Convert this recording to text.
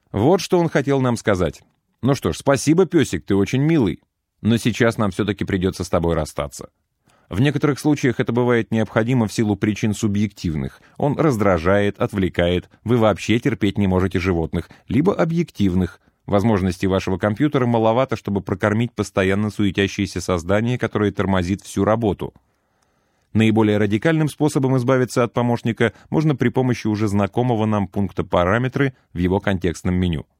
Вот что он хотел нам сказать. Ну что ж, спасибо, песик, ты очень милый. Но сейчас нам все-таки придется с тобой расстаться. В некоторых случаях это бывает необходимо в силу причин субъективных. Он раздражает, отвлекает, вы вообще терпеть не можете животных, либо объективных. Возможностей вашего компьютера маловато, чтобы прокормить постоянно суетящееся создание, которое тормозит всю работу. Наиболее радикальным способом избавиться от помощника можно при помощи уже знакомого нам пункта «Параметры» в его контекстном меню.